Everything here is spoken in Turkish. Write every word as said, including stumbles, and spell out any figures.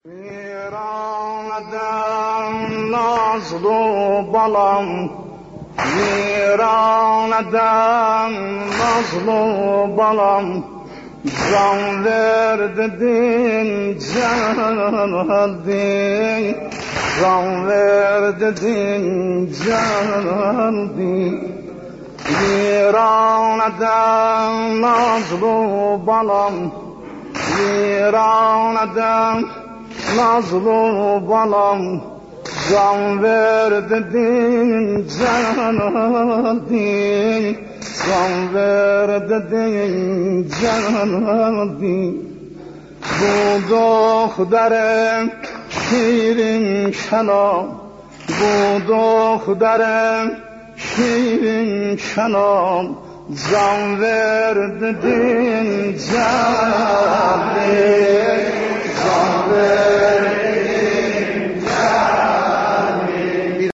Viraneden nazlı balam, viraneden nazlı balam, can ver dedin geldin, can ver dedin geldin. Viraneden nazlı balam, viraneden nazlı balam, can ver dedin geldin, can ver dedin geldin. Bu doktorem şirin kelam, bu doktorem şirin kelam, can ver dedin geldin, can ver